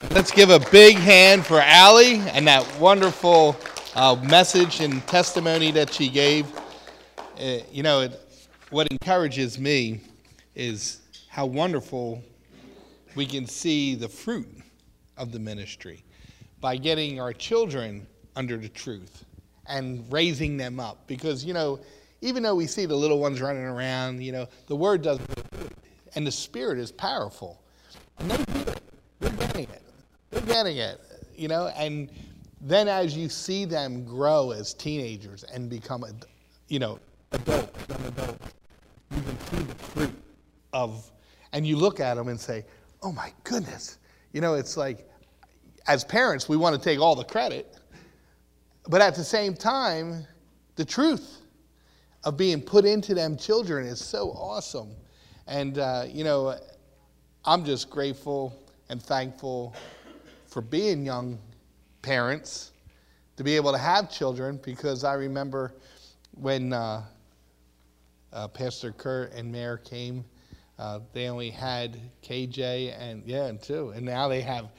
Let's give a big hand for Allie and that wonderful message and testimony that she gave. What encourages me is how wonderful we can see the fruit of the ministry by getting our children under the truth and raising them up. Because, even though we see the little ones running around, the word doesn't do it. And the Spirit is powerful. And they do it. They're getting it. They're getting it, and then as you see them grow as teenagers and become, adults, young adults, you can see the fruit of, and you look at them and say, oh my goodness. It's like, as parents, we want to take all the credit, but at the same time, the truth of being put into them children is so awesome. And, I'm just grateful and thankful for being young parents, to be able to have children, because I remember when Pastor Kurt and Mayor came, they only had KJ and two, and now they have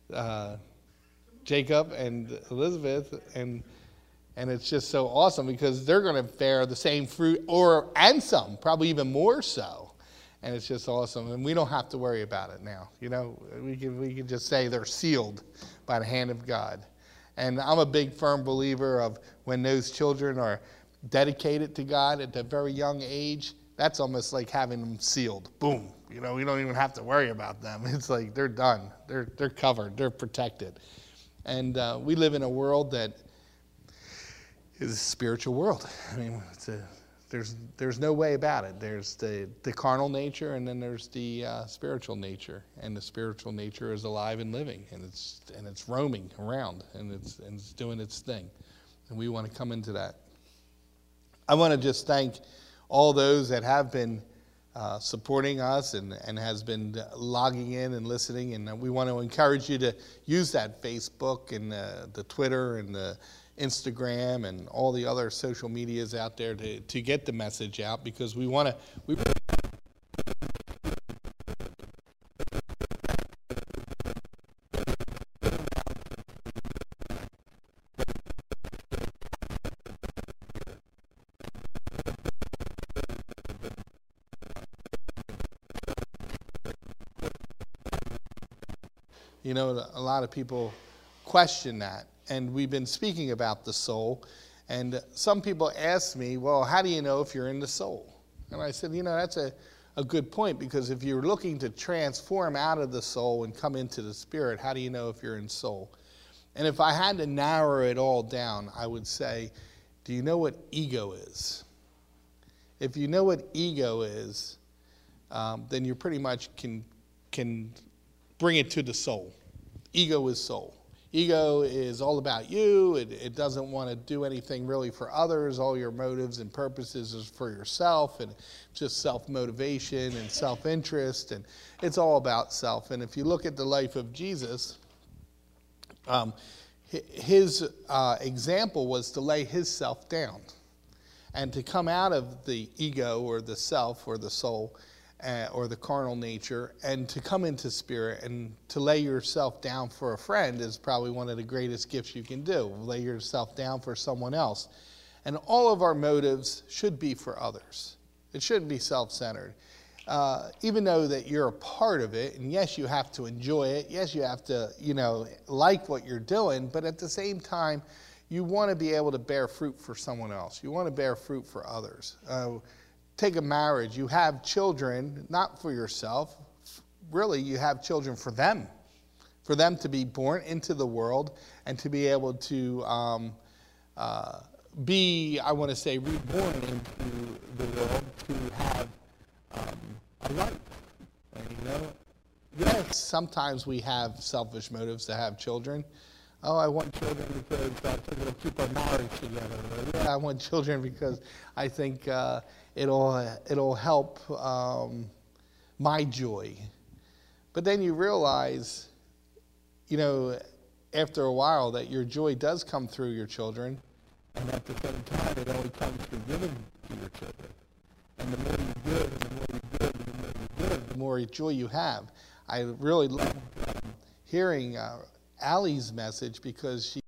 Jacob and Elizabeth, and it's just so awesome because they're going to bear the same fruit, and some, probably even more so. And it's just awesome. And we don't have to worry about it now. We can just say they're sealed by the hand of God. And I'm a big, firm believer of when those children are dedicated to God at a very young age, that's almost like having them sealed. Boom. We don't even have to worry about them. It's like they're done. They're covered. They're protected. And we live in a world that is a spiritual world. I mean, There's no way about it. There's the carnal nature, and then there's the spiritual nature, and the spiritual nature is alive and living, and it's roaming around, and it's doing its thing, and we want to come into that. I want to just thank all those that have been supporting us and has been logging in and listening, and we want to encourage you to use that Facebook and the Twitter and the Instagram and all the other social medias out there to get the message out, because we want to. A lot of people question that. And we've been speaking about the soul. And some people ask me, well, how do you know if you're in the soul? And I said, that's a good point, because if you're looking to transform out of the soul and come into the spirit, how do you know if you're in soul? And if I had to narrow it all down, I would say, do you know what ego is? If you know what ego is, then you pretty much can bring it to the soul. Ego is soul. Ego is all about you. It doesn't want to do anything really for others. All your motives and purposes is for yourself, and just self-motivation and self-interest, and it's all about self. And if you look at the life of Jesus, his example was to lay his self down and to come out of the ego or the self or the soul or the carnal nature, and to come into spirit and to lay yourself down for a friend is probably one of the greatest gifts you can do. Lay yourself down for someone else. And all of our motives should be for others. It shouldn't be self-centered. Even though that you're a part of it, and yes, you have to enjoy it. Yes, you have to, like what you're doing, but at the same time, you want to be able to bear fruit for someone else. You want to bear fruit for others. Take a marriage. You have children, not for yourself. Really, you have children for them to be born into the world and to be able to be, I want to say, reborn into the world to have a life. And, yes, sometimes we have selfish motives to have children. Oh, I want children because we'll keep our marriage together. Or, yeah, I want children because I think it'll help my joy. But then you realize, after a while, that your joy does come through your children, and at the same time, it only comes through giving to your children. And the more you give, and the more you give, and the more you give, the more joy you have. I really love hearing Allie's message, because she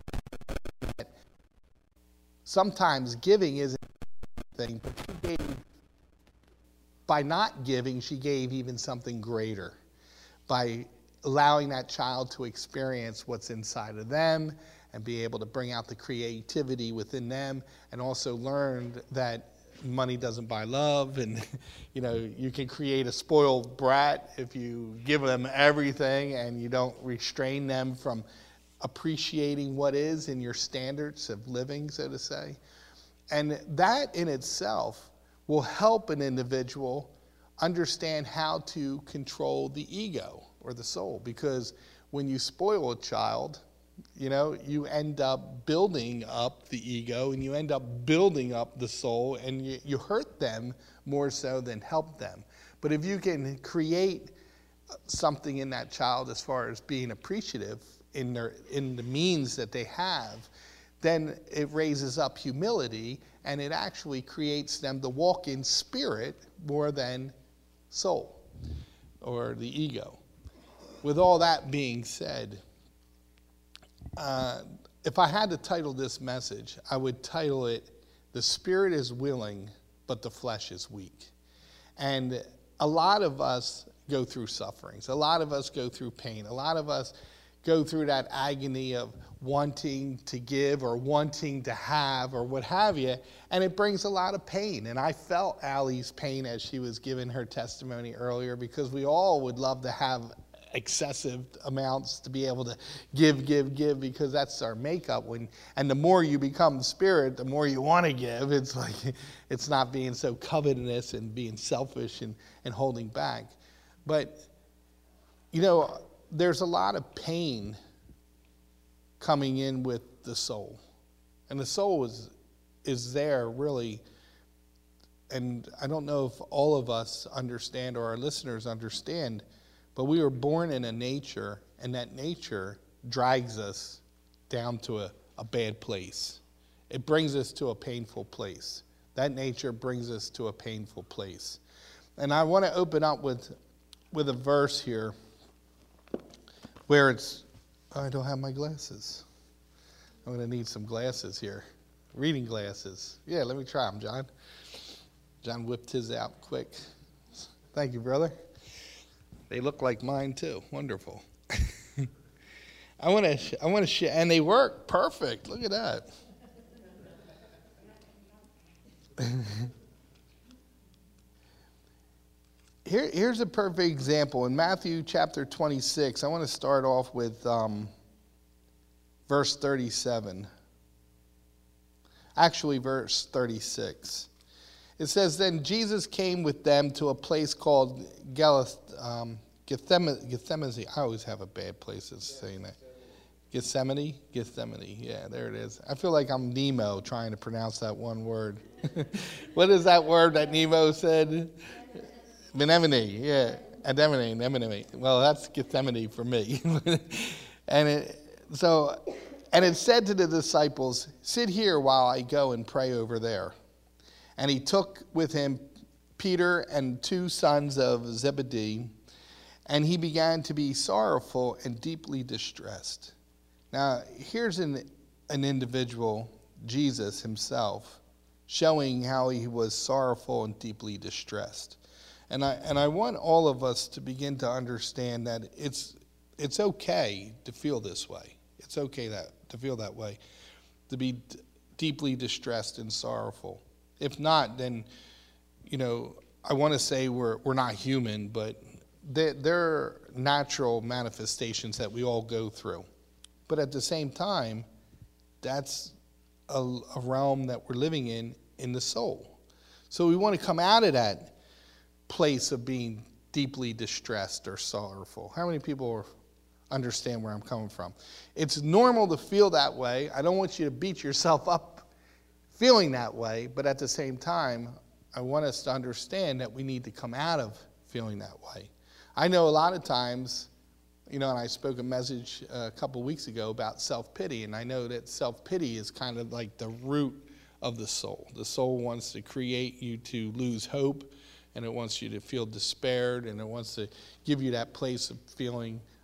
sometimes giving isn't anything, but she gave, by not giving, she gave even something greater by allowing that child to experience what's inside of them and be able to bring out the creativity within them, and also learned that money doesn't buy love, and you can create a spoiled brat if you give them everything and you don't restrain them from appreciating what is in your standards of living, so to say. And that in itself will help an individual understand how to control the ego or the soul, because when you spoil a child, you end up building up the ego, and you end up building up the soul, and you hurt them more so than help them. But if you can create something in that child as far as being appreciative in the means that they have, then it raises up humility, and it actually creates them to walk in spirit more than soul or the ego. With all that being said, if I had to title this message, I would title it, "The Spirit is Willing, but the Flesh is Weak." And a lot of us go through sufferings. A lot of us go through pain. A lot of us go through that agony of wanting to give or wanting to have or what have you, and it brings a lot of pain. And I felt Allie's pain as she was giving her testimony earlier, because we all would love to have excessive amounts to be able to give, because that's our makeup. And the more you become spirit, the more you want to give. It's like, it's not being so covetous and being selfish and holding back. But, there's a lot of pain coming in with the soul. And the soul is there really. And I don't know if all of us understand, or our listeners understand, but we were born in a nature, and that nature drags us down to a bad place. It brings us to a painful place. That nature brings us to a painful place. And I want to open up with a verse here where I don't have my glasses. I'm going to need some glasses here. Reading glasses. Yeah, let me try them, John. John whipped his out quick. Thank you, brother. They look like mine too. Wonderful. I want to share, and they work perfect. Look at that. Here's a perfect example. In Matthew chapter 26, I want to start off with verse 37. Actually, verse 36. It says, "Then Jesus came with them to a place called Gethsemane." I always have a bad place of saying that. Gethsemane? Gethsemane. Yeah, there it is. I feel like I'm Nemo trying to pronounce that one word. What is that word that Nemo said? Anemone. Yeah. Anemone. Well, that's Gethsemane for me. And it said to the disciples, "Sit here while I go and pray over there." And he took with him Peter and 2 sons of Zebedee, and he began to be sorrowful and deeply distressed. Now, here's an individual, Jesus himself, showing how he was sorrowful and deeply distressed. And I want all of us to begin to understand that it's okay to feel this way. It's okay to feel that way, to be deeply distressed and sorrowful. If not, then, I want to say we're not human, but there are natural manifestations that we all go through. But at the same time, that's a realm that we're living in the soul. So we want to come out of that place of being deeply distressed or sorrowful. How many people understand where I'm coming from? It's normal to feel that way. I don't want you to beat yourself up feeling that way, but at the same time, I want us to understand that we need to come out of feeling that way. I know a lot of times, and I spoke a message a couple weeks ago about self-pity, and I know that self-pity is kind of like the root of the soul. The soul wants to create you to lose hope, and it wants you to feel despaired, and it wants to give you that place of feeling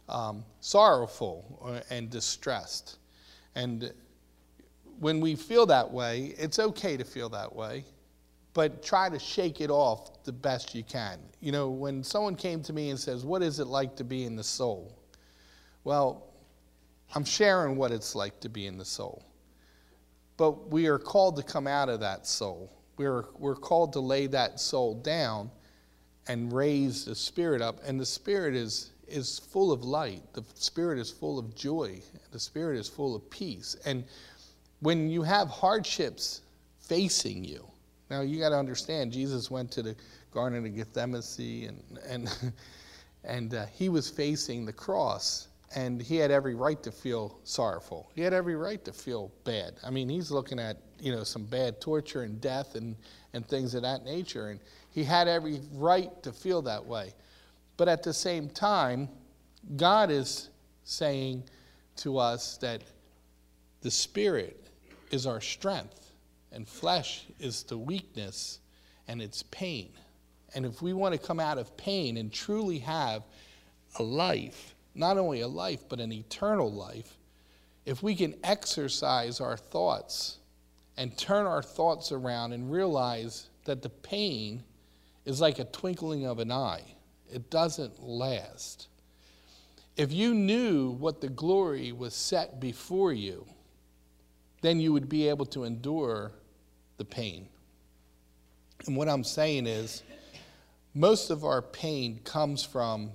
sorrowful and distressed. And when we feel that way, it's okay to feel that way, but try to shake it off the best you can. You know, when someone came to me and says, what is it like to be in the soul? Well, I'm sharing what it's like to be in the soul. But we are called to come out of that soul. We're called to lay that soul down and raise the spirit up. And the spirit is full of light. The spirit is full of joy. The spirit is full of peace. And when you have hardships facing you, now you got to understand, Jesus went to the Garden of Gethsemane and he was facing the cross, and he had every right to feel sorrowful. He had every right to feel bad. I mean, he's looking at, some bad torture and death and things of that nature, and he had every right to feel that way. But at the same time, God is saying to us that the Spirit is our strength, and flesh is the weakness and it's pain. And if we want to come out of pain and truly have a life, not only a life, but an eternal life, if we can exercise our thoughts and turn our thoughts around and realize that the pain is like a twinkling of an eye. It doesn't last. If you knew what the glory was set before you, then you would be able to endure the pain. And what I'm saying is, most of our pain comes from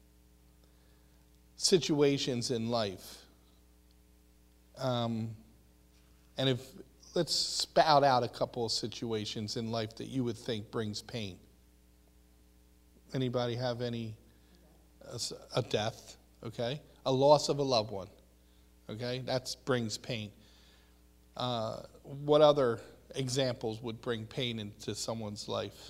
situations in life. And let's spout out a couple of situations in life that you would think brings pain. Anybody have any? A death, okay? A loss of a loved one, okay? That brings pain. What other examples would bring pain into someone's life?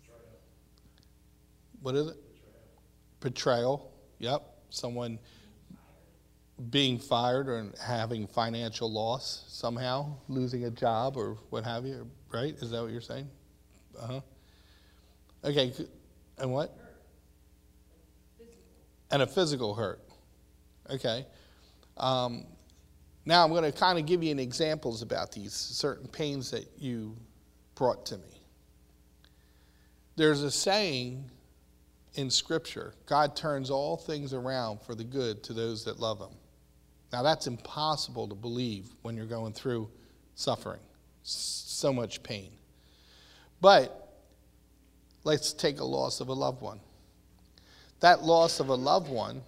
What is it? Betrayal. Yep. Someone being fired or having financial loss somehow, losing a job or what have you, right? Is that what you're saying? Uh-huh. Okay. And what? And a physical hurt. Okay. Now I'm going to kind of give you examples about these certain pains that you brought to me. There's a saying in Scripture, God turns all things around for the good to those that love him. Now that's impossible to believe when you're going through suffering, so much pain. But let's take a loss of a loved one. That loss of a loved one,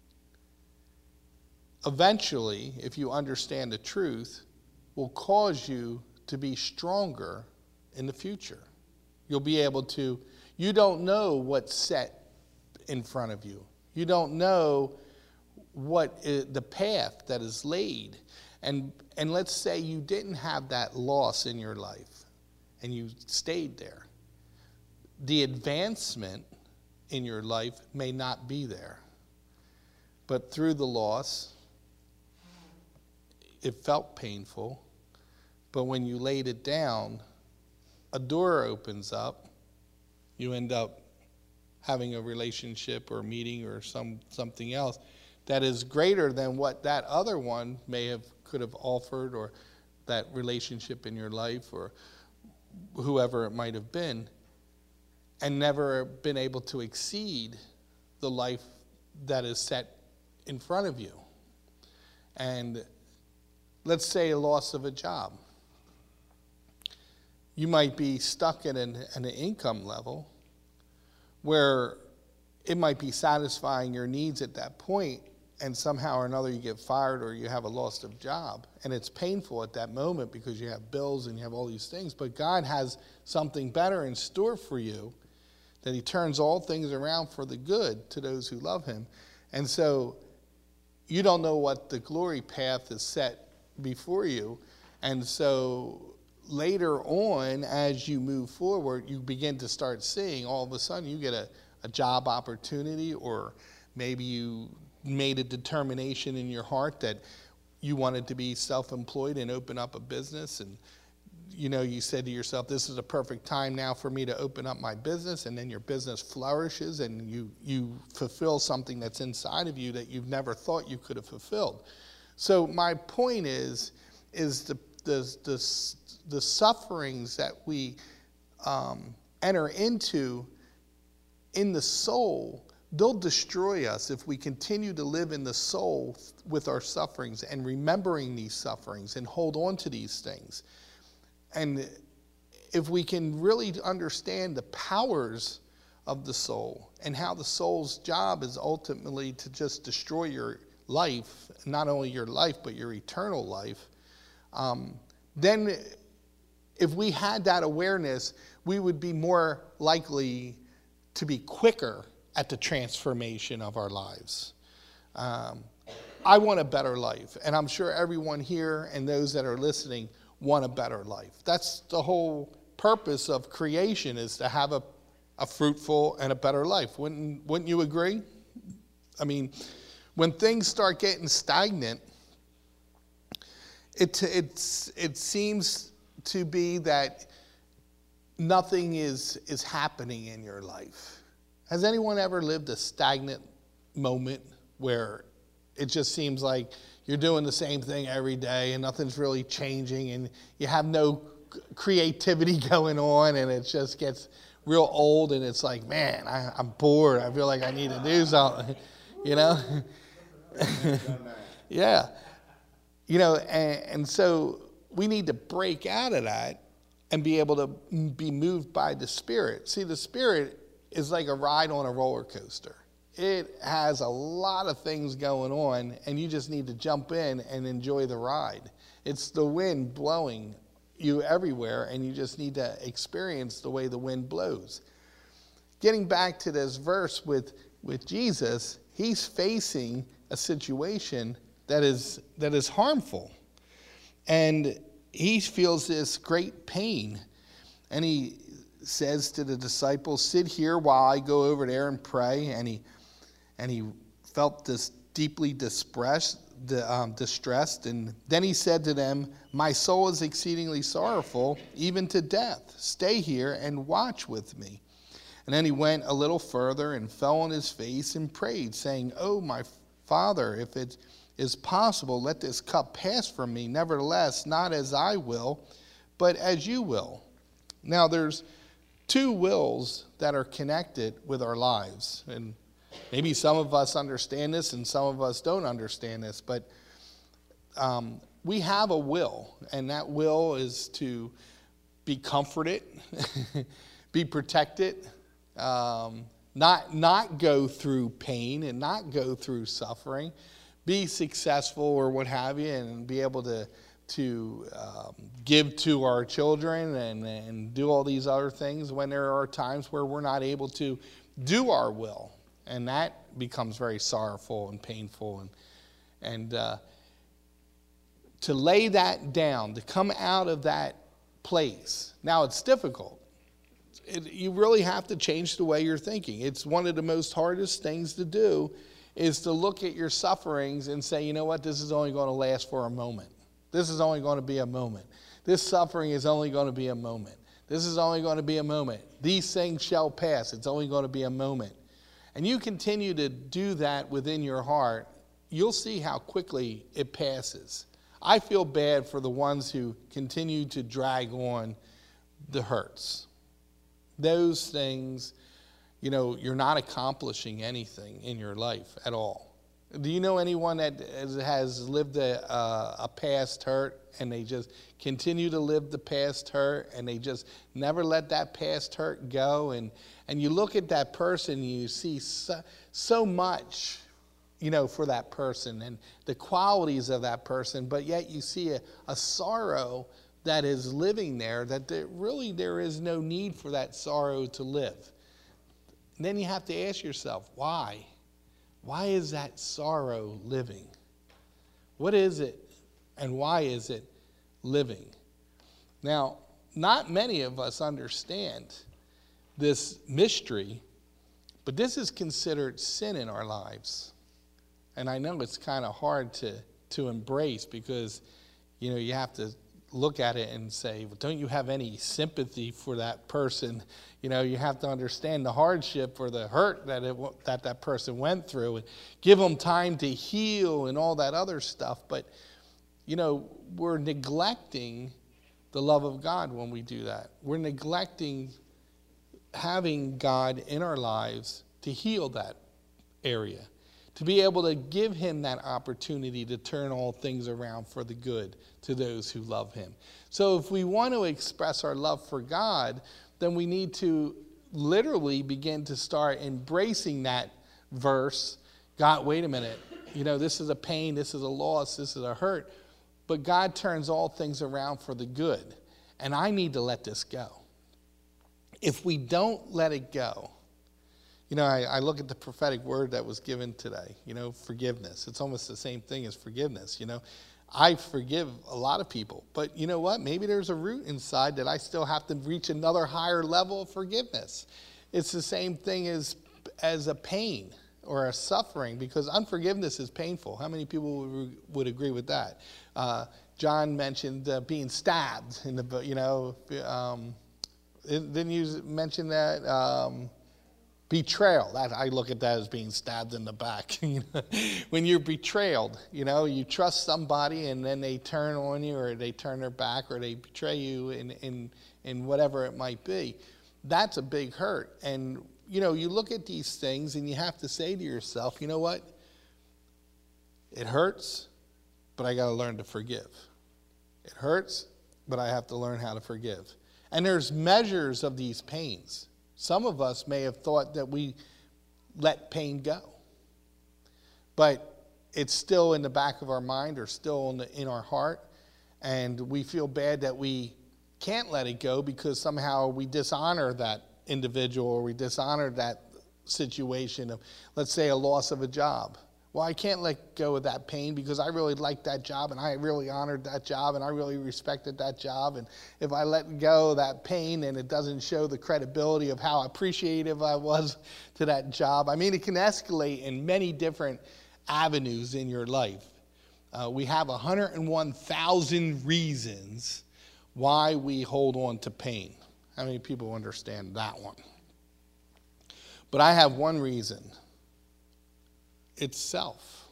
eventually, if you understand the truth, will cause you to be stronger in the future. You'll be able to, you don't know what's set in front of you. You don't know what the path that is laid. And let's say you didn't have that loss in your life and you stayed there. The advancement in your life may not be there. But through the loss, it felt painful, but when you laid it down, a door opens up. You end up having a relationship or a meeting or something else that is greater than what that other one could have offered, or that relationship in your life or whoever it might have been, and never been able to exceed the life that is set in front of you. And let's say a loss of a job. You might be stuck at an income level where it might be satisfying your needs at that point, and somehow or another you get fired or you have a loss of job. And it's painful at that moment because you have bills and you have all these things. But God has something better in store for you, that he turns all things around for the good to those who love him. And so you don't know what the glory path is set before you. And so later on, as you move forward, you begin to start seeing, all of a sudden you get a job opportunity, or maybe you made a determination in your heart that you wanted to be self-employed and open up a business, and you said to yourself, this is a perfect time now for me to open up my business, and then your business flourishes and you fulfill something that's inside of you that you've never thought you could have fulfilled. So my point is the sufferings that we enter into in the soul, they'll destroy us if we continue to live in the soul with our sufferings and remembering these sufferings and hold on to these things. And if we can really understand the powers of the soul and how the soul's job is ultimately to just destroy your life, not only your life, but your eternal life, then if we had that awareness, we would be more likely to be quicker at the transformation of our lives. I want a better life, and I'm sure everyone here and those that are listening want a better life. That's the whole purpose of creation, is to have a fruitful and a better life. Wouldn't you agree? I mean, when things start getting stagnant, it seems to be that nothing is happening in your life. Has anyone ever lived a stagnant moment where it just seems like you're doing the same thing every day and nothing's really changing and you have no creativity going on, and it just gets real old and it's like, man, I'm bored. I feel like I need to do something, Yeah. And so we need to break out of that and be able to be moved by the Spirit. See, the Spirit is like a ride on a roller coaster. It has a lot of things going on, and you just need to jump in and enjoy the ride. It's the wind blowing you everywhere, and you just need to experience the way the wind blows. Getting back to this verse with Jesus, he's facing a situation that is harmful. And he feels this great pain. And he says to the disciples, sit here while I go over there and pray. And he felt this deeply distressed. And then he said to them, my soul is exceedingly sorrowful, even to death. Stay here and watch with me. And then he went a little further and fell on his face and prayed, saying, oh, my Father, if it is possible, let this cup pass from me. Nevertheless, not as I will, but as you will. Now, there's two wills that are connected with our lives. And maybe some of us understand this and some of us don't understand this, but we have a will, and that will is to be comforted, be protected, not go through pain and not go through suffering, be successful or what have you, and be able to give to our children and do all these other things when there are times where we're not able to do our will. And that becomes very sorrowful and painful. And to lay that down, to come out of that place. Now, it's difficult. You really have to change the way you're thinking. It's one of the most hardest things to do, is to look at your sufferings and say, you know what, this is only going to last for a moment. This is only going to be a moment. This suffering is only going to be a moment. This is only going to be a moment. These things shall pass. It's only going to be a moment. And you continue to do that within your heart, you'll see how quickly it passes. I feel bad for the ones who continue to drag on the hurts. Those things, you're not accomplishing anything in your life at all. Do you know anyone that has lived a past hurt and they just continue to live the past hurt and they just never let that past hurt go? And you look at that person and you see so much, for that person and the qualities of that person, but yet you see a sorrow that is living there, that there is no need for that sorrow to live. And then you have to ask yourself, why? Why is that sorrow living? What is it and why is it living? Now, not many of us understand this mystery, but this is considered sin in our lives. And I know it's kind of hard to embrace because, you have to look at it and say, well, don't you have any sympathy for that person? You know, you have to understand the hardship or the hurt that person went through, and give them time to heal and all that other stuff. But, you know, we're neglecting the love of God when we do that. We're neglecting having God in our lives to heal that area, to be able to give him that opportunity to turn all things around for the good to those who love him. So if we want to express our love for God, then we need to literally begin to start embracing that verse. God, wait a minute. You know, this is a pain, this is a loss, this is a hurt. But God turns all things around for the good. And I need to let this go. If we don't let it go, you know, I look at the prophetic word that was given today, you know, forgiveness. It's almost the same thing as forgiveness, you know. I forgive a lot of people, but you know what? Maybe there's a root inside that I still have to reach another higher level of forgiveness. It's the same thing as a pain or a suffering, because unforgiveness is painful. How many people would agree with that? John mentioned being stabbed in the, you know, didn't you mention that? Betrayal. That, I look at that as being stabbed in the back. When you're betrayed, you know, you trust somebody and then they turn on you, or they turn their back, or they betray you in whatever it might be. That's a big hurt. And, you know, you look at these things and you have to say to yourself, you know what? It hurts, but I got to learn to forgive. It hurts, but I have to learn how to forgive. And there's measures of these pains. Some of us may have thought that we let pain go, but it's still in the back of our mind, or still in our heart, and we feel bad that we can't let it go because somehow we dishonor that individual, or we dishonor that situation of, let's say, a loss of a job. Well, I can't let go of that pain because I really liked that job, and I really honored that job, and I really respected that job. And if I let go of that pain, and it doesn't show the credibility of how appreciative I was to that job. I mean, it can escalate in many different avenues in your life. We have 101,000 reasons why we hold on to pain. How many people understand that one? But I have one reason. It's self.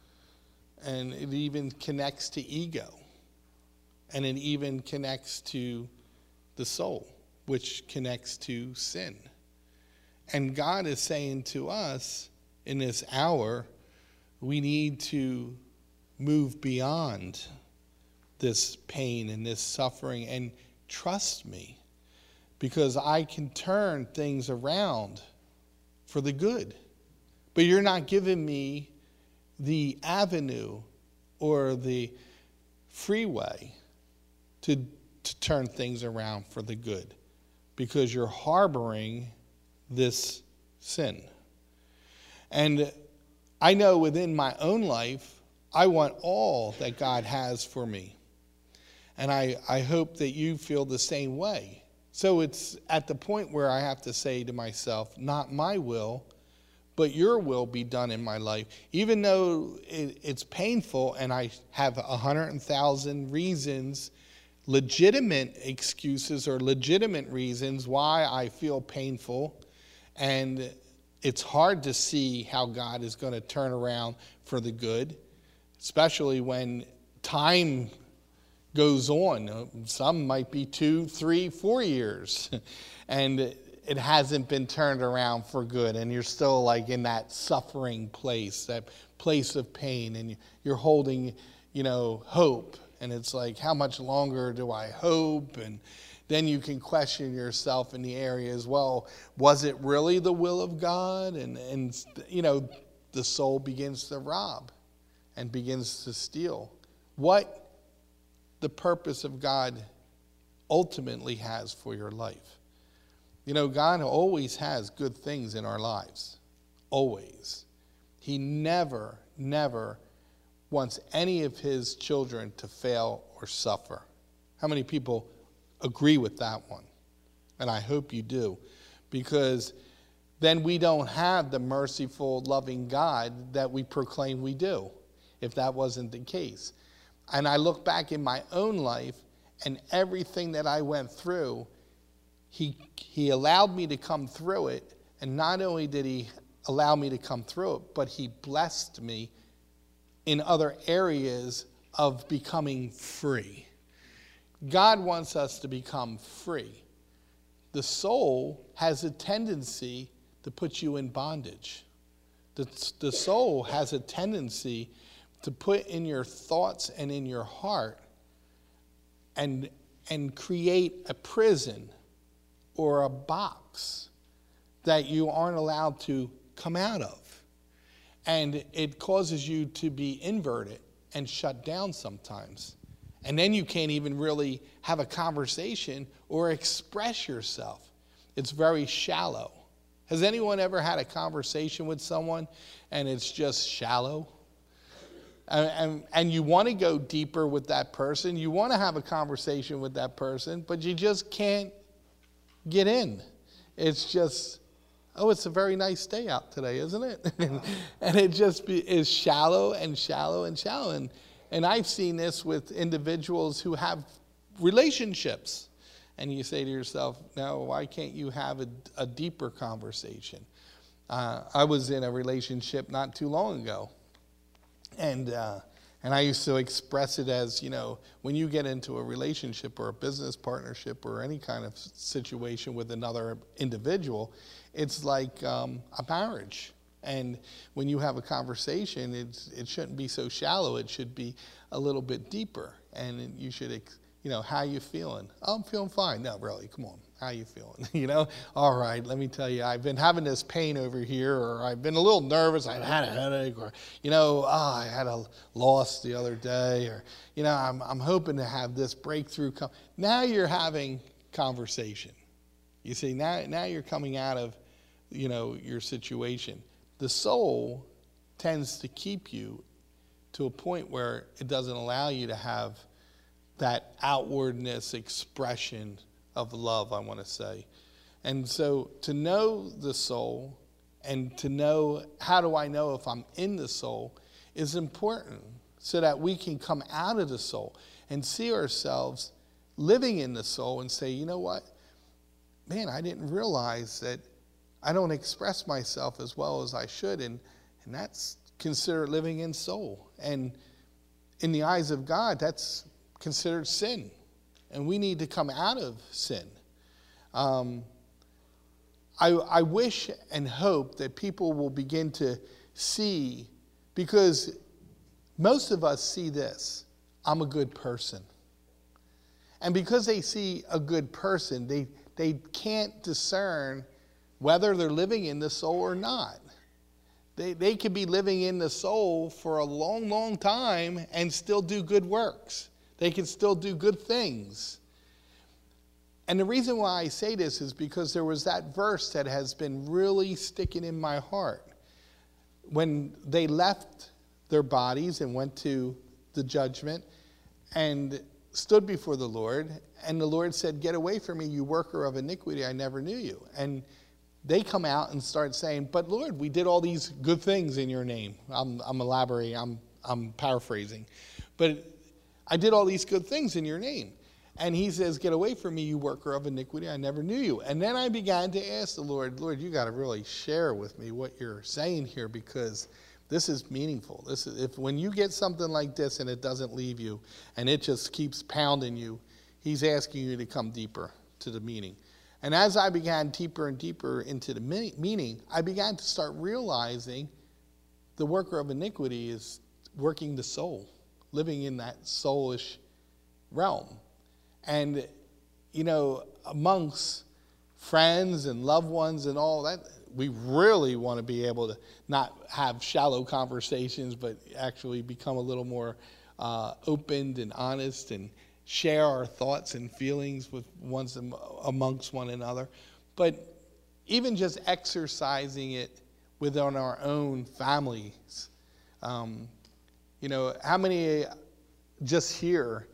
And it even connects to ego. And it even connects to the soul, which connects to sin. And God is saying to us in this hour, we need to move beyond this pain and this suffering and trust me, because I can turn things around for the good. But you're not giving me the avenue or the freeway to turn things around for the good, because you're harboring this sin. And I know within my own life, I want all that God has for me. And I hope that you feel the same way. So it's at the point where I have to say to myself, not my will, but your will be done in my life. Even though it's painful and I have 100,000 reasons, legitimate excuses or legitimate reasons why I feel painful, and it's hard to see how God is going to turn around for the good, especially when time goes on. Some might be 2, 3, 4 years, and it hasn't been turned around for good, and you're still like in that suffering place, that place of pain, and you're holding, you know, hope, and it's like, how much longer do I hope? And then you can question yourself in the area as well. Was it really the will of God? And you know, the soul begins to rob and begins to steal what the purpose of God ultimately has for your life. You know, God always has good things in our lives. Always. He never, never wants any of his children to fail or suffer. How many people agree with that one? And I hope you do. Because then we don't have the merciful, loving God that we proclaim we do, if that wasn't the case. And I look back in my own life, and everything that I went through, he allowed me to come through it. And not only did he allow me to come through it, but he blessed me in other areas of becoming free. God wants us to become free. The soul has a tendency to put you in bondage. The soul has a tendency to put in your thoughts and in your heart and create a prison or a box that you aren't allowed to come out of. And it causes you to be inverted and shut down sometimes. And then you can't even really have a conversation or express yourself. It's very shallow. Has anyone ever had a conversation with someone and it's just shallow? And you want to go deeper with that person. You want to have a conversation with that person, but you just can't get in. It's just, oh, it's a very nice day out today, isn't it? And it just is shallow and shallow and shallow. And I've seen this with individuals who have relationships. And you say to yourself, no, why can't you have a deeper conversation? I was in a relationship not too long ago. And I used to express it as, when you get into a relationship or a business partnership or any kind of situation with another individual, it's like a marriage. And when you have a conversation, it shouldn't be so shallow. It should be a little bit deeper. And you should, how you feeling? Oh, I'm feeling fine. No, really, come on. How you feeling? All right, let me tell you, I've been having this pain over here, or I've been a little nervous, I've had a headache, or, I had a loss the other day, or, I'm hoping to have this breakthrough come. Now you're having conversation. You see, now you're coming out of, your situation. The soul tends to keep you to a point where it doesn't allow you to have that outwardness expression of love, I want to say. And so to know the soul and to know how do I know if I'm in the soul is important so that we can come out of the soul and see ourselves living in the soul and say, you know what? Man, I didn't realize that I don't express myself as well as I should, and that's considered living in soul. And in the eyes of God, that's considered sin. And we need to come out of sin. I wish and hope that people will begin to see, because most of us see this, I'm a good person. And because they see a good person, they can't discern whether they're living in the soul or not. They could be living in the soul for a long, long time and still do good works. They can still do good things. And the reason why I say this is because there was that verse that has been really sticking in my heart. When they left their bodies and went to the judgment and stood before the Lord, and the Lord said, "Get away from me, you worker of iniquity, I never knew you." And they come out and start saying, "But Lord, we did all these good things in your name." I'm elaborating, I'm paraphrasing. But I did all these good things in your name. And he says, "Get away from me, you worker of iniquity, I never knew you." And then I began to ask the Lord, "Lord, you got to really share with me what you're saying here, because this is meaningful. If when you get something like this and it doesn't leave you and it just keeps pounding you, he's asking you to come deeper to the meaning." And as I began deeper and deeper into the meaning, I began to start realizing the worker of iniquity is working the soul, living in that soulish realm. And, amongst friends and loved ones and all that, we really want to be able to not have shallow conversations, but actually become a little more open and honest and share our thoughts and feelings with amongst one another. But even just exercising it within our own families. How many just here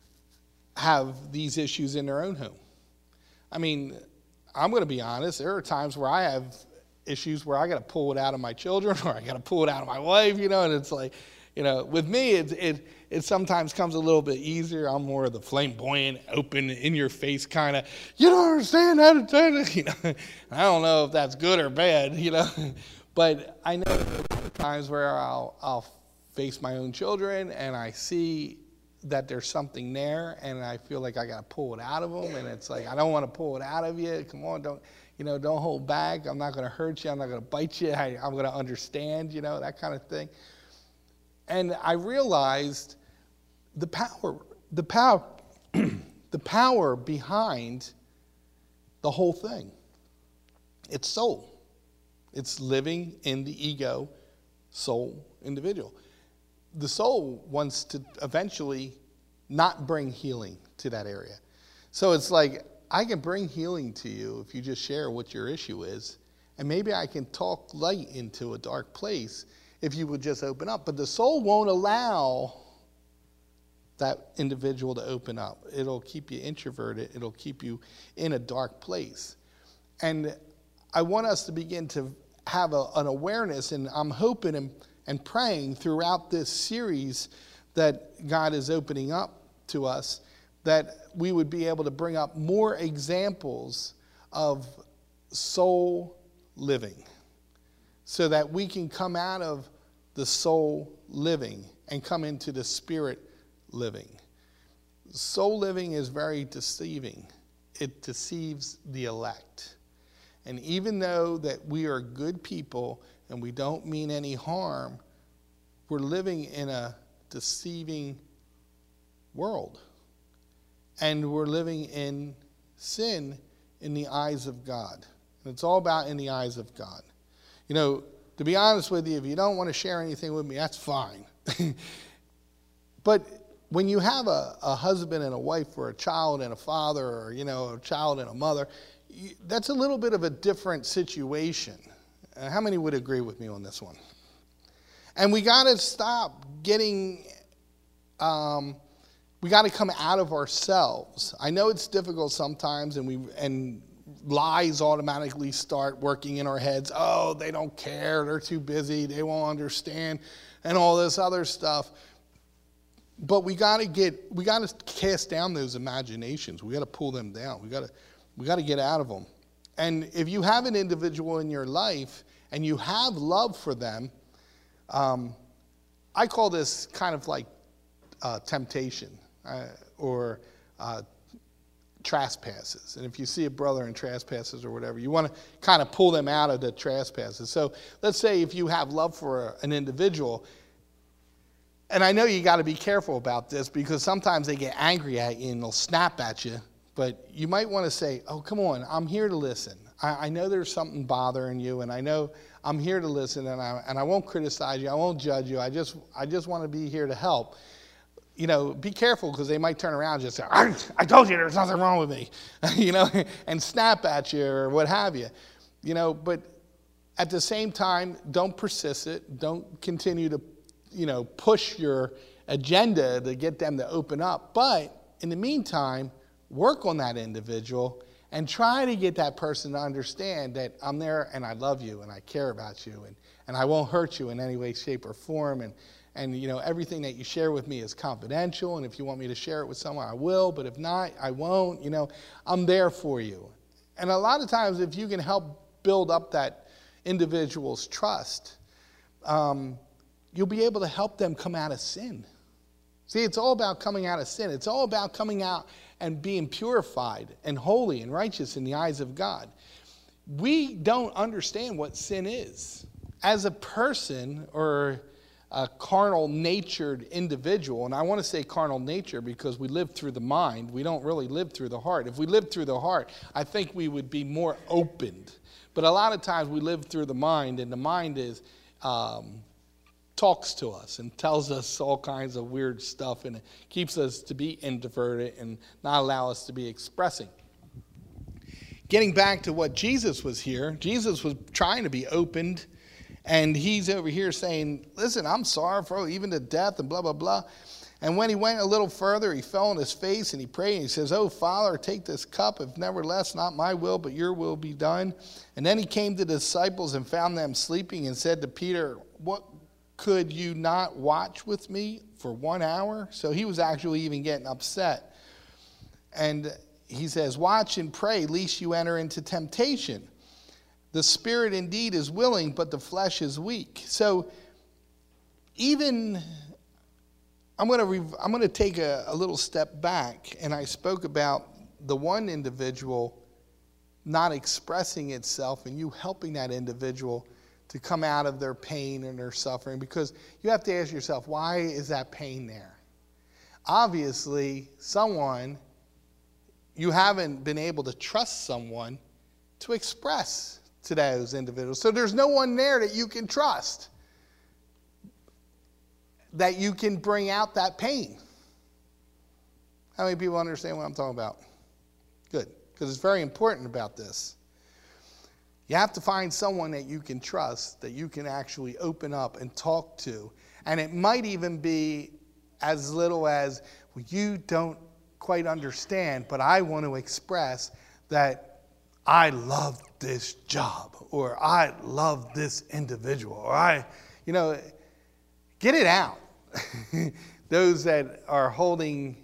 have these issues in their own home? I mean, I'm going to be honest. There are times where I have issues where I got to pull it out of my children, or I got to pull it out of my wife, and it's like, With me, it sometimes comes a little bit easier. I'm more of the flamboyant, open, in your face kind of. You don't understand how to do it. I don't know if that's good or bad. But I know there are times where I'll face my own children and I see that there's something there, and I feel like I got to pull it out of them, and it's like, I don't want to pull it out of you. Come on, don't hold back. I'm not going to hurt you. I'm not going to bite you. I'm going to understand, that kind of thing. And I realized the power behind the whole thing. It's soul. It's living in the ego, soul, individual. The soul wants to eventually not bring healing to that area. So it's like, I can bring healing to you if you just share what your issue is. And maybe I can talk light into a dark place if you would just open up. But the soul won't allow that individual to open up. It'll keep you introverted. It'll keep you in a dark place. And I want us to begin to have an awareness, and I'm hoping and praying throughout this series that God is opening up to us, that we would be able to bring up more examples of soul living so that we can come out of the soul living and come into the spirit living. Soul living is very deceiving. It deceives the elect. And even though that we are good people and we don't mean any harm, we're living in a deceiving world. And we're living in sin in the eyes of God. And it's all about in the eyes of God. To be honest with you, if you don't want to share anything with me, that's fine. But when you have a husband and a wife, or a child and a father, or, a child and a mother, that's a little bit of a different situation. How many would agree with me on this one? And we got to stop getting, we got to come out of ourselves. I know it's difficult sometimes, and lies automatically start working in our heads. Oh, they don't care. They're too busy. They won't understand, and all this other stuff. But we got to cast down those imaginations. We got to pull them down. We got to get out of them. And if you have an individual in your life and you have love for them, I call this kind of like temptation or trespasses. And if you see a brother in trespasses or whatever, you want to kind of pull them out of the trespasses. So let's say if you have love for an individual, and I know you got to be careful about this because sometimes they get angry at you and they'll snap at you. But you might want to say, oh, come on, I'm here to listen. I know there's something bothering you, and I know I'm here to listen, and I won't criticize you. I won't judge you. I just want to be here to help. Be careful, because they might turn around and just say, I told you there's nothing wrong with me, and snap at you or what have you. But at the same time, don't persist it. Don't continue to, push your agenda to get them to open up. But in the meantime, work on that individual and try to get that person to understand that I'm there and I love you and I care about you and I won't hurt you in any way, shape, or form. And everything that you share with me is confidential. And if you want me to share it with someone, I will. But if not, I won't. I'm there for you. And a lot of times, if you can help build up that individual's trust, you'll be able to help them come out of sin. See, it's all about coming out of sin. It's all about coming out and being purified and holy and righteous in the eyes of God. We don't understand what sin is. As a person or a carnal-natured individual, and I want to say carnal nature because we live through the mind. We don't really live through the heart. If we lived through the heart, I think we would be more opened. But a lot of times we live through the mind, and the mind is talks to us and tells us all kinds of weird stuff, and it keeps us to be introverted and not allow us to be expressing. Getting back to what Jesus was here, Jesus was trying to be opened, and he's over here saying, listen, I'm sorrowful, even to death, and blah, blah, blah. And when he went a little further, he fell on his face and he prayed, and he says, oh, Father, take this cup, if nevertheless not my will, but your will be done. And then he came to the disciples and found them sleeping and said to Peter, what could you not watch with me for 1 hour? So he was actually even getting upset. And he says, watch and pray, lest you enter into temptation. The spirit indeed is willing, but the flesh is weak. So even, I'm going to take a little step back, and I spoke about the one individual not expressing itself and you helping that individual to come out of their pain and their suffering, because you have to ask yourself, why is that pain there? Obviously, you haven't been able to trust someone to express to those individuals. So there's no one there that you can trust, that you can bring out that pain. How many people understand what I'm talking about? Good, because it's very important about this. You have to find someone that you can trust, that you can actually open up and talk to. And it might even be as little as, well, you don't quite understand, but I want to express that I love this job, or I love this individual, or get it out. Those that are holding,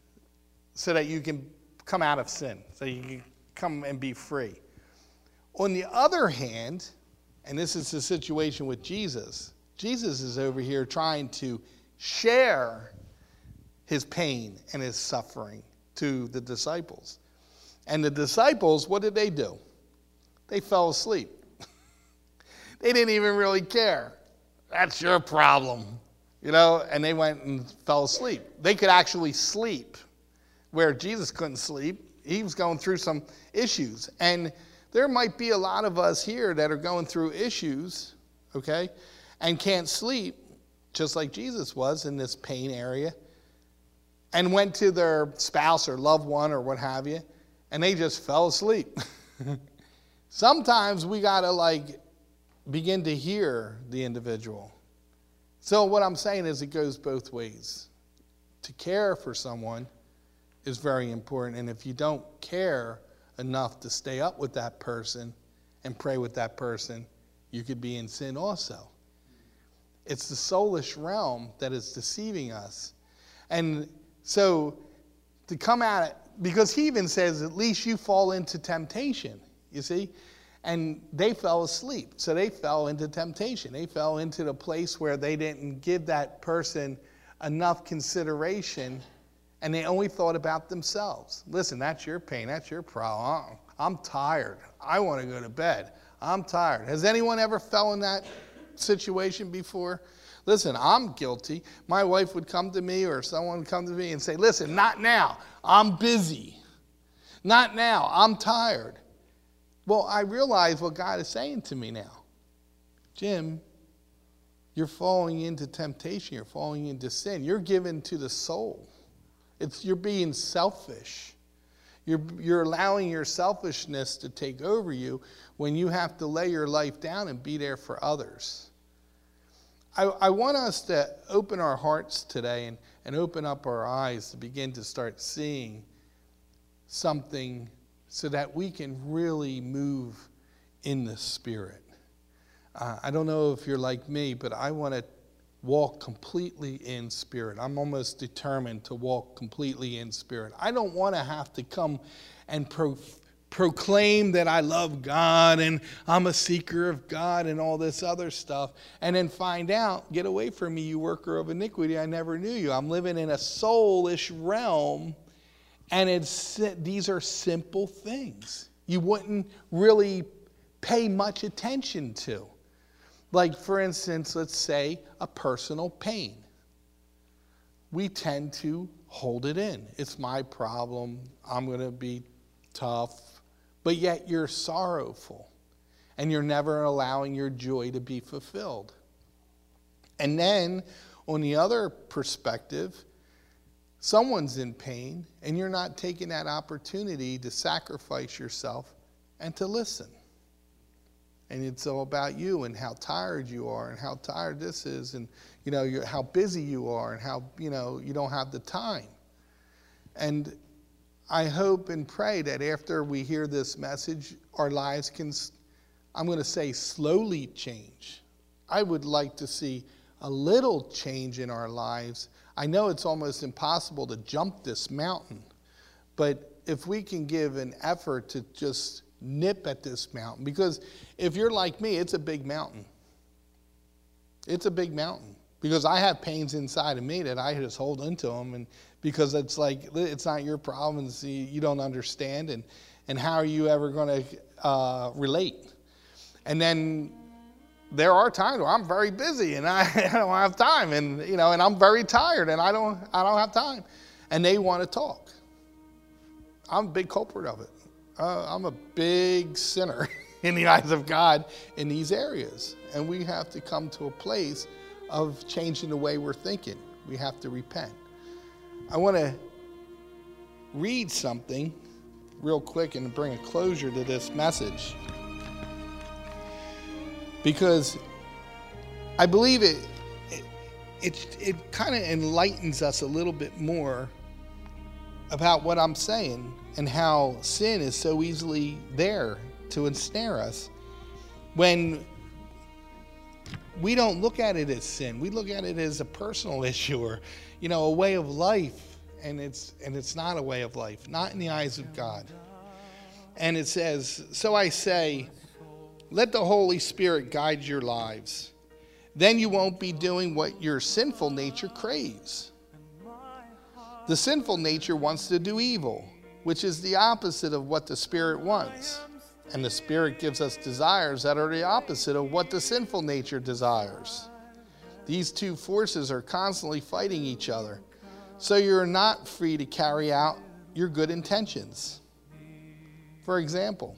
so that you can come out of sin, so you can come and be free. On the other hand, and this is the situation with Jesus, Jesus is over here trying to share his pain and his suffering to the disciples. And the disciples, what did they do? They fell asleep. They didn't even really care. That's your problem, and they went and fell asleep. They could actually sleep where Jesus couldn't sleep. He was going through some issues. And there might be a lot of us here that are going through issues, okay, and can't sleep, just like Jesus was in this pain area, and went to their spouse or loved one or what have you, and they just fell asleep. Sometimes we got to begin to hear the individual. So what I'm saying is it goes both ways. To care for someone is very important, and if you don't care enough to stay up with that person and pray with that person, you could be in sin also. It's the soulish realm that is deceiving us. And so to come at it, because he even says, at least you fall into temptation, you see? And they fell asleep. So they fell into temptation. They fell into the place where they didn't give that person enough consideration, and they only thought about themselves. Listen, that's your pain. That's your problem. I'm tired. I want to go to bed. I'm tired. Has anyone ever fell in that situation before? Listen, I'm guilty. My wife would come to me, or someone would come to me and say, listen, not now. I'm busy. Not now. I'm tired. Well, I realize what God is saying to me now. Jim, you're falling into temptation. You're falling into sin. You're given to the soul. You're being selfish. You're allowing your selfishness to take over you when you have to lay your life down and be there for others. I want us to open our hearts today and open up our eyes to begin to start seeing something so that we can really move in the Spirit. I don't know if you're like me, but I want to walk completely in Spirit. I'm almost determined to walk completely in Spirit. I don't want to have to come and proclaim that I love God and I'm a seeker of God and all this other stuff, and then find out, get away from me, you worker of iniquity, I never knew you. I'm living in a soulish realm, and these are simple things you wouldn't really pay much attention to. Like, for instance, let's say a personal pain. We tend to hold it in. It's my problem. I'm going to be tough. But yet you're sorrowful, and you're never allowing your joy to be fulfilled. And then, on the other perspective, someone's in pain, and you're not taking that opportunity to sacrifice yourself and to listen. And it's all about you and how tired you are and how tired this is, and how busy you are, and how you don't have the time. And I hope and pray that after we hear this message, our lives can, I'm going to say, slowly change. I would like to see a little change in our lives, I know it's almost impossible to jump this mountain, but if we can give an effort to just nip at this mountain, because if you're like me, it's a big mountain. It's a big mountain, because I have pains inside of me that I just hold into them, and because it's like, it's not your problem, and you don't understand, and how are you ever going to relate? And then there are times where I'm very busy and I don't have time, and and I'm very tired and I don't have time, and they want to talk. I'm a big culprit of it. I'm a big sinner in the eyes of God in these areas, and we have to come to a place of changing the way we're thinking. We have to repent. I want to read something real quick and bring a closure to this message, because I believe it kind of enlightens us a little bit more about what I'm saying, and how sin is so easily there to ensnare us when we don't look at it as sin. We look at it as a personal issue, or a way of life, and it's not a way of life, not in the eyes of God. And it says, "So I say, let the Holy Spirit guide your lives. Then you won't be doing what your sinful nature craves. The sinful nature wants to do evil, which is the opposite of what the Spirit wants. And the Spirit gives us desires that are the opposite of what the sinful nature desires. These two forces are constantly fighting each other, so you're not free to carry out your good intentions." For example,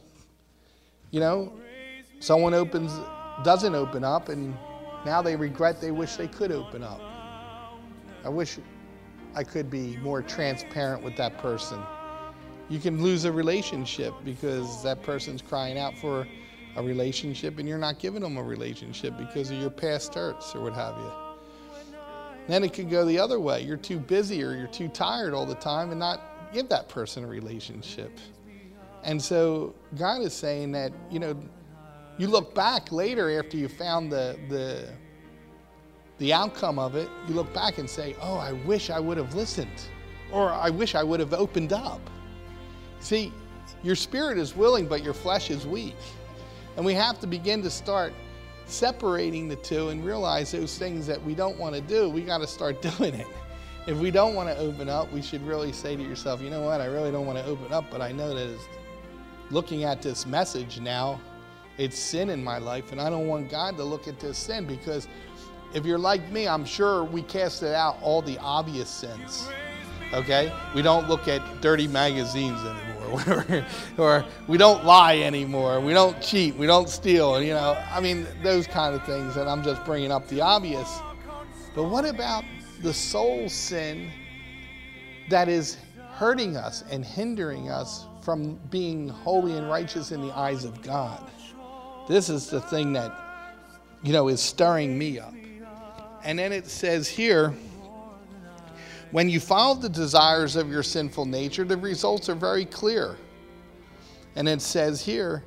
someone doesn't open up, and now they regret they wish they could open up. I wish I could be more transparent with that person. You can lose a relationship because that person's crying out for a relationship, and you're not giving them a relationship because of your past hurts or what have you. Then it could go the other way. You're too busy or you're too tired all the time and not give that person a relationship. And so God is saying that, you look back later after you found the outcome of it, you look back and say, "Oh, I wish I would have listened," or "I wish I would have opened up." See, your spirit is willing, but your flesh is weak. And we have to begin to start separating the two and realize those things that we don't want to do, we got to start doing it. If we don't want to open up, we should really say to yourself, "You know what, I really don't want to open up, but I know that looking at this message now, it's sin in my life, and I don't want God to look at this sin," because if you're like me, I'm sure we casted out all the obvious sins. Okay? We don't look at dirty magazines anymore, or we don't lie anymore, we don't cheat, we don't steal, those kind of things, and I'm just bringing up the obvious. But what about the soul sin that is hurting us and hindering us from being holy and righteous in the eyes of God? This is the thing that, is stirring me up. And then it says here, when you follow the desires of your sinful nature, the results are very clear. And it says here,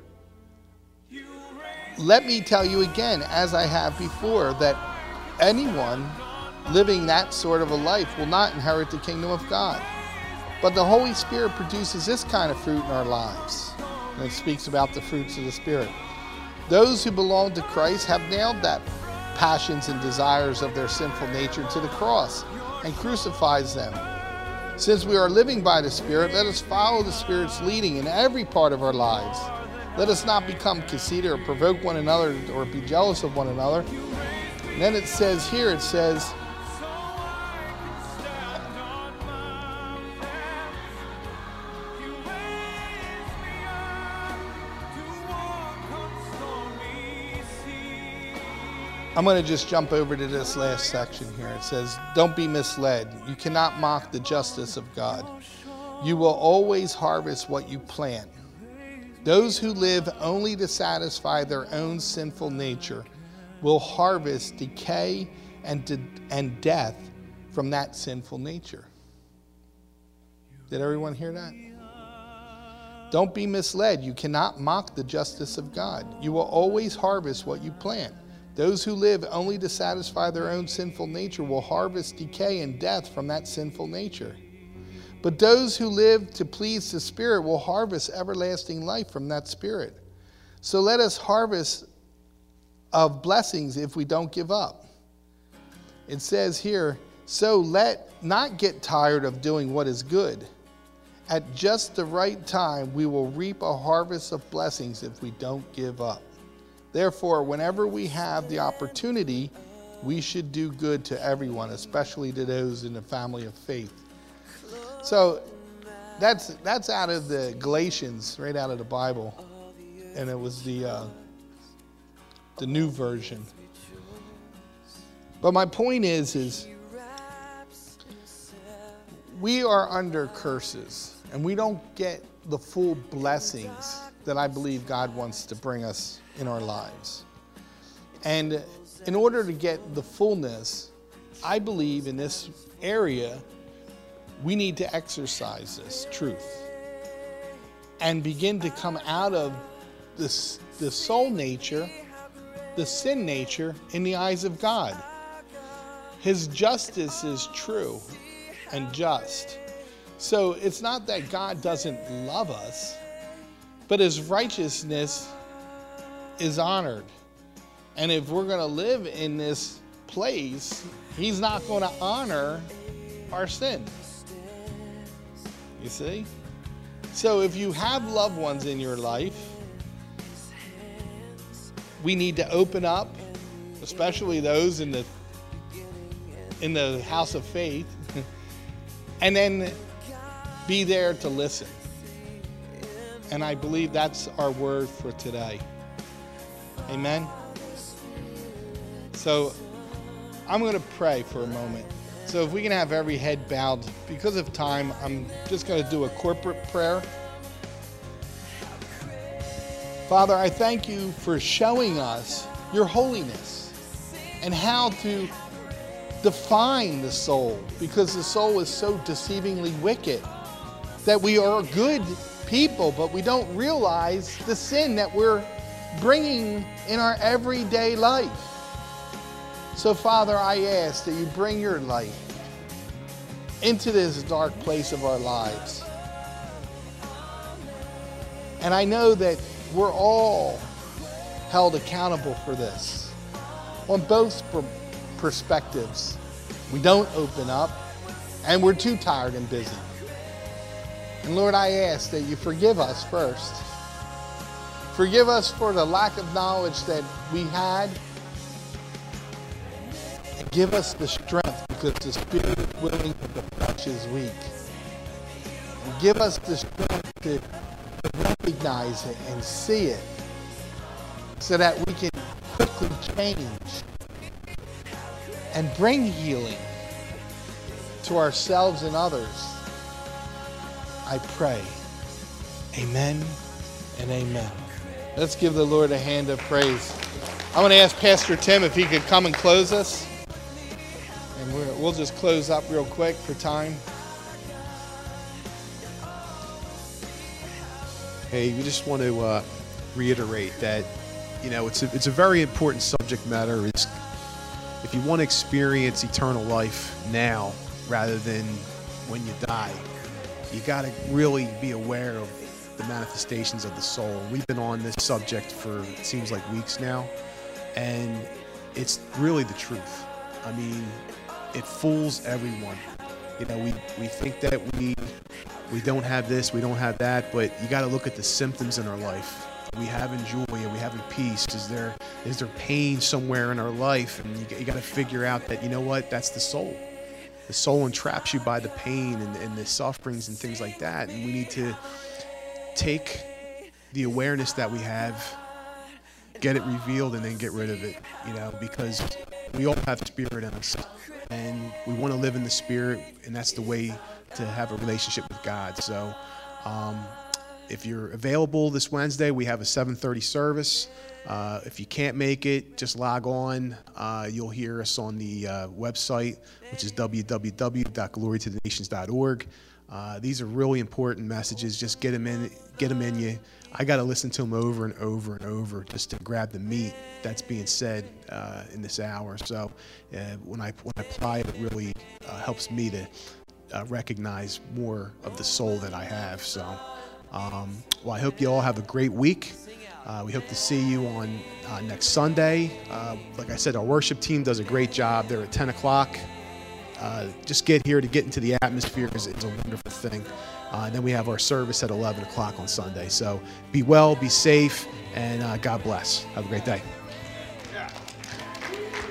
"Let me tell you again, as I have before, that anyone living that sort of a life will not inherit the kingdom of God. But the Holy Spirit produces this kind of fruit in our lives." And it speaks about the fruits of the Spirit. "Those who belong to Christ have nailed that passions and desires of their sinful nature to the cross and crucifies them. Since we are living by the Spirit, let us follow the Spirit's leading in every part of our lives. Let us not become conceited or provoke one another or be jealous of one another." And then it says here, I'm going to just jump over to this last section here. It says, "Don't be misled. You cannot mock the justice of God. You will always harvest what you plant. Those who live only to satisfy their own sinful nature will harvest decay and death from that sinful nature." Did everyone hear that? Don't be misled. You cannot mock the justice of God. You will always harvest what you plant. Those who live only to satisfy their own sinful nature will harvest decay and death from that sinful nature. But those who live to please the Spirit will harvest everlasting life from that Spirit. So let us harvest of blessings if we don't give up. It says here, so let not get tired of doing what is good. At just the right time, we will reap a harvest of blessings if we don't give up. Therefore, whenever we have the opportunity, we should do good to everyone, especially to those in the family of faith. So that's out of the Galatians, right out of the Bible. And it was the new version. But my point is we are under curses, and we don't get the full blessings that I believe God wants to bring us in our lives. And in order to get the fullness, I believe in this area, we need to exercise this truth and begin to come out of the soul nature, the sin nature, in the eyes of God. His justice is true and just. So it's not that God doesn't love us, but his righteousness is honored. And if we're going to live in this place, he's not going to honor our sin. You see? So if you have loved ones in your life, we need to open up, especially those in the house of faith, and then be there to listen. And I believe that's our word for today. Amen. So I'm going to pray for a moment. So if we can have every head bowed, because of time, I'm just going to do a corporate prayer. Father, I thank you for showing us your holiness and how to define the soul, because the soul is so deceivingly wicked that we are good people, but we don't realize the sin that we're bringing in our everyday life. So, Father, I ask that you bring your light into this dark place of our lives. And I know that we're all held accountable for this on both perspectives. We don't open up, and we're too tired and busy. And Lord, I ask that you forgive us first. Forgive us for the lack of knowledge that we had. And give us the strength, because the spirit is willing but the flesh is weak. And give us the strength to recognize it and see it, so that we can quickly change and bring healing to ourselves and others. I pray. Amen and amen. Let's give the Lord a hand of praise. I want to ask Pastor Tim if he could come and close us. And we'll just close up real quick for time. Hey, we just want to reiterate that, it's a very important subject matter. It's, if you want to experience eternal life now rather than when you die, you got to really be aware of the manifestations of the soul. We've been on this subject for, it seems like, weeks now, and it's really the truth. I mean, it fools everyone. We think that we don't have this, we don't have that, but you got to look at the symptoms in our life. Are we having joy? Are we having peace? Is there pain somewhere in our life? And you got to figure out that, that's the soul. The soul entraps you by the pain and the sufferings and things like that. And we need to take the awareness that we have, get it revealed, and then get rid of it, because we all have spirit in us. And we want to live in the Spirit, and that's the way to have a relationship with God. So if you're available this Wednesday, we have a 7:30 service. If you can't make it, just log on. You'll hear us on the website, which is www.glorytothenations.org. These are really important messages. Just get them in you. I got to listen to them over and over and over just to grab the meat that's being said in this hour. So when I apply it, it really helps me to recognize more of the soul that I have. So, well, I hope you all have a great week. We hope to see you on next Sunday. Like I said, our worship team does a great job. They're at 10 o'clock. Just get here to get into the atmosphere because it's a wonderful thing. And then we have our service at 11 o'clock on Sunday. So be well, be safe, and God bless. Have a great day.